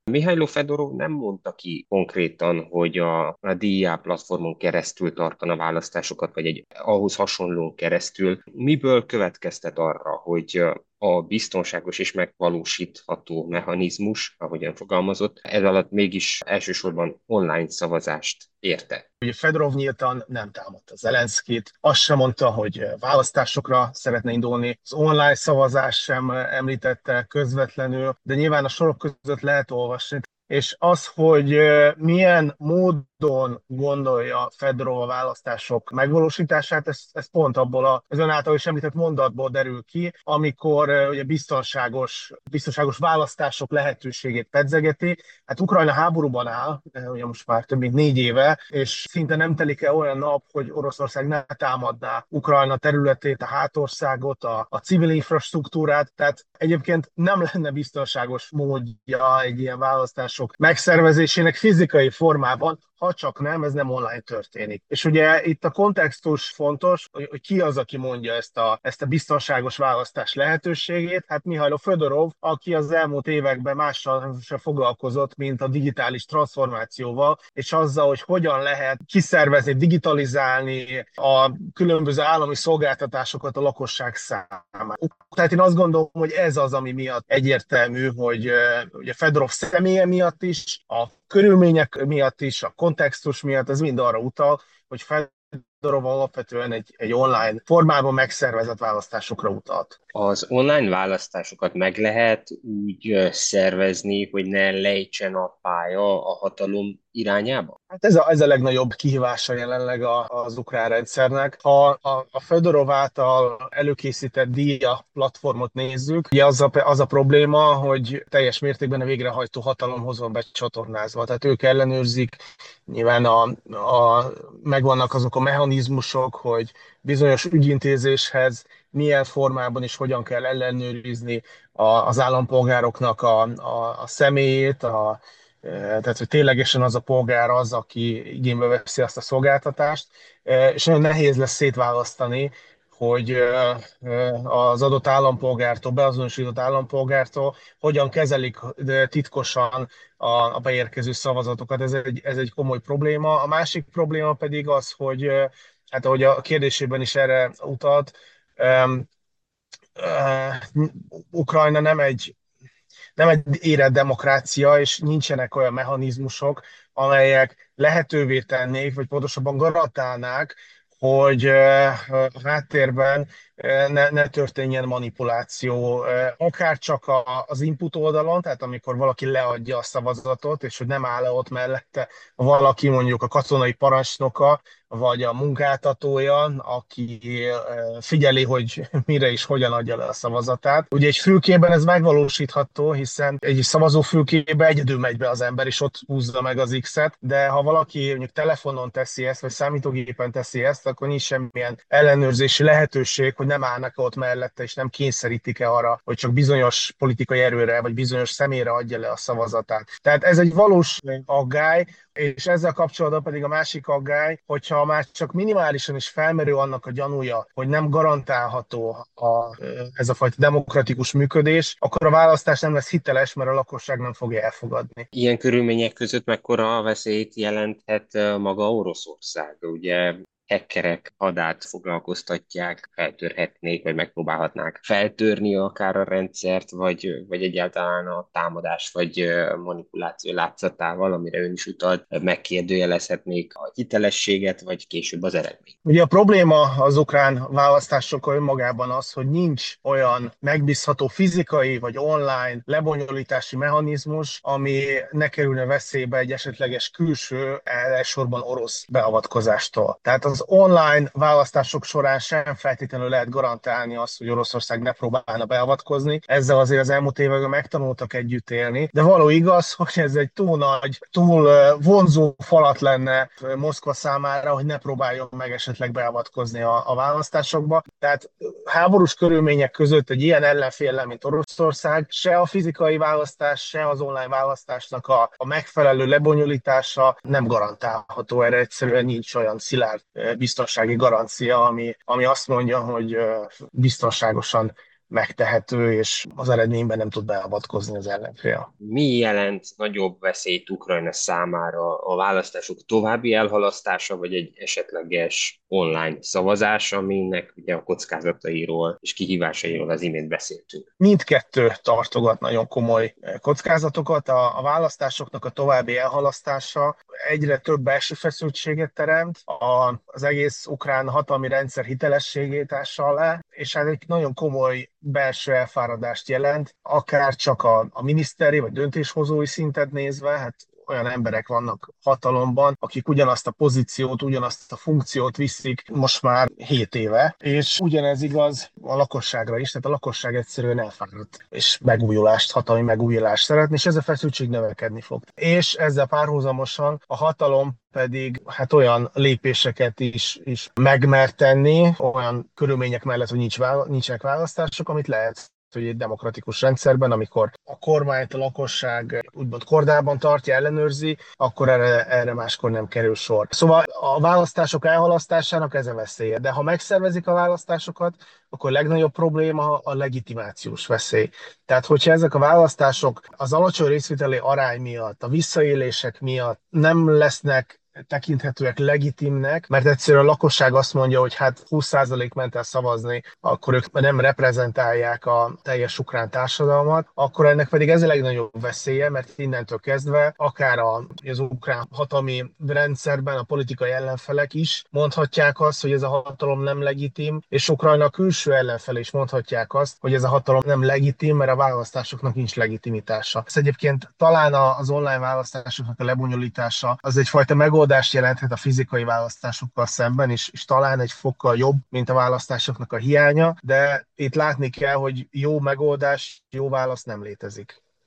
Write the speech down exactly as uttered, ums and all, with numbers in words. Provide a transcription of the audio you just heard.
Mihailo Fedorov nem mondta ki konkrétan, hogy a, a dé i á platformon keresztül tartana választásokat, vagy egy ahhoz hasonló keresztül. Miből következtet arra, hogy a biztonságos és megvalósítható mechanizmus, ahogyan fogalmazott, ez alatt mégis elsősorban online szavazást érte? Ugye Fedorov nyíltan nem támadta Zelenszkit, azt sem mondta, hogy választásokra szeretne indulni, az online szavazás sem említette közvetlenül, de nyilván a sorok között lehet olvasni. És az, hogy milyen módon gondolja Fedorov a választások megvalósítását, ez, ez pont abból a, az ön által is említett mondatból derül ki, amikor ugye biztonságos, biztonságos választások lehetőségét pedzegeti. Hát Ukrajna háborúban áll, ugye most már több mint négy éve, és szinte nem telik el olyan nap, hogy Oroszország ne támadná Ukrajna területét, a hátországot, a, a civil infrastruktúrát, tehát egyébként nem lenne biztonságos módja egy ilyen választások megszervezésének fizikai formában, ha csak nem, ez nem online történik. És ugye itt a kontextus fontos, hogy, hogy ki az, aki mondja ezt a, ezt a biztonságos választás lehetőségét. Hát Mihailo Fedorov, aki az elmúlt években mással sem foglalkozott, mint a digitális transformációval, és azzal, hogy hogyan lehet kiszervezni, digitalizálni a különböző állami szolgáltatásokat a lakosság számára. Tehát én azt gondolom, hogy ez az, ami miatt egyértelmű, hogy ugye Fedorov személye miatt is, a körülmények miatt is, a kontextus miatt, ez mind arra utal, hogy Fedorov alapvetően egy, egy online formában megszervezett választásokra utalt. Az online választásokat meg lehet úgy ö, szervezni, hogy ne lejtsen a pálya a hatalom irányába? Hát ez a, ez a legnagyobb kihívása jelenleg a, az ukrán rendszernek. Ha a, a Fedorov által előkészített díja platformot nézzük, ugye az a, az a probléma, hogy teljes mértékben a végrehajtó hatalomhoz van becsatornázva. Tehát ők ellenőrzik, nyilván a, a, megvannak azok a mechanizmusok, hogy bizonyos ügyintézéshez milyen formában és hogyan kell ellenőrizni a, az állampolgároknak a, a, a személyét, a, tehát, hogy ténylegesen az a polgár az, aki igénybe veszi azt a szolgáltatást, és nagyon nehéz lesz szétválasztani, hogy az adott állampolgártól, beazonosított állampolgártól hogyan kezelik titkosan a, a beérkező szavazatokat. Ez egy, ez egy komoly probléma. A másik probléma pedig az, hogy hát ahogy a kérdésében is erre utalt, Ukrajna nem egy nem egy érett demokrácia, és nincsenek olyan mechanizmusok, amelyek lehetővé tennék, vagy pontosabban garantálnák, hogy a háttérben ne, ne történjen manipuláció, akár csak a, az input oldalon, tehát amikor valaki leadja a szavazatot, és hogy nem áll -e ott mellette valaki, mondjuk a katonai parancsnoka, vagy a munkáltatója, aki figyeli, hogy mire és hogyan adja le a szavazatát. Ugye egy fülkében ez megvalósítható, hiszen egy szavazófülkébe egyedül megy be az ember, és ott húzza meg az X-et, de ha valaki mondjuk telefonon teszi ezt, vagy számítógépen teszi ezt, akkor nincs semmilyen ellenőrzési lehetőség, hogy nem állnak ott mellette, és nem kényszerítik-e arra, hogy csak bizonyos politikai erőre, vagy bizonyos személyre adja le a szavazatát. Tehát ez egy valós aggály, és ezzel kapcsolatban pedig a másik aggály, hogyha már csak minimálisan is felmerül annak a gyanúja, hogy nem garantálható a, ez a fajta demokratikus működés, akkor a választás nem lesz hiteles, mert a lakosság nem fogja elfogadni. Ilyen körülmények között mekkora veszélyt jelenthet ö, maga Oroszország? Ugye hackerek hadát foglalkoztatják, feltörhetnék, vagy megpróbálhatnák feltörni akár a rendszert, vagy, vagy egyáltalán a támadás, vagy ö, manipuláció látszatával, amire ön is utalt, megkérdőjelezhetnék a hitelességet, vagy később az eredményt. Ugye a probléma az ukrán választásokkal önmagában az, hogy nincs olyan megbízható fizikai vagy online lebonyolítási mechanizmus, ami ne kerülne veszélybe egy esetleges külső, elsősorban orosz beavatkozástól. Tehát az online választások során sem feltétlenül lehet garantálni azt, hogy Oroszország ne próbálna beavatkozni. Ezzel azért az elmúlt években megtanultak együtt élni, de való igaz, hogy ez egy túl nagy, túl vonzó falat lenne Moszkva számára, hogy ne próbáljon meg esetleg beavatkozni a, a választásokba. Tehát háborús körülmények között egy ilyen ellenféllel, mint Oroszország, se a fizikai választás, se az online választásnak a, a megfelelő lebonyolítása nem garantálható. Erre egyszerűen nincs olyan szilárd biztonsági garancia, ami, ami azt mondja, hogy biztonságosan megtehető, és az eredményben nem tud beavatkozni az ellenfél. Mi jelent nagyobb veszélyt Ukrajna számára, a választások további elhalasztása, vagy egy esetleges online szavazás, aminek ugye a kockázatairól és kihívásairól az imént beszéltünk? Mindkettő tartogat nagyon komoly kockázatokat. A, a választásoknak a további elhalasztása egyre több belső feszültséget teremt, a, az egész ukrán hatalmi rendszer hitelességét ássa alá, és hát egy nagyon komoly belső elfáradást jelent, akár csak a, a miniszteri vagy döntéshozói szintet nézve, hát olyan emberek vannak hatalomban, akik ugyanazt a pozíciót, ugyanazt a funkciót viszik most már hét éve, és ugyanez igaz a lakosságra is, tehát a lakosság egyszerűen elfáradt, és megújulást, hatalmi megújulást szeretne, és ez a feszültség növekedni fog. És ezzel párhuzamosan a hatalom pedig hát olyan lépéseket is, is megmer tenni, olyan körülmények mellett, hogy nincs, nincsenek választások, amit lehet, hogy egy demokratikus rendszerben, amikor a kormányt a lakosság úgymond kordában tartja, ellenőrzi, akkor erre, erre máskor nem kerül sor. Szóval a választások elhalasztásának ez a veszélye. De ha megszervezik a választásokat, akkor a legnagyobb probléma a legitimációs veszély. Tehát, hogyha ezek a választások az alacsony részvételi arány miatt, a visszaélések miatt nem lesznek tekinthetőek legitimnek, mert egyszerűen a lakosság azt mondja, hogy hát húsz százalék ment el szavazni, akkor ők nem reprezentálják a teljes ukrán társadalmat, akkor ennek pedig ez a legnagyobb veszélye, mert innentől kezdve akár a, az ukrán hatalmi rendszerben a politikai ellenfelek is mondhatják azt, hogy ez a hatalom nem legitim, és Ukrajna külső ellenfele is mondhatják azt, hogy ez a hatalom nem legitim, mert a választásoknak nincs legitimitása. Ez egyébként talán az online választásoknak a lebonyolítása az egyfajta megoldás jelenthet a fizikai választásokkal szemben, és, és talán egy fokkal jobb, mint a választásoknak a hiánya, de itt látni kell, hogy jó megoldás, jó válasz nem létezik.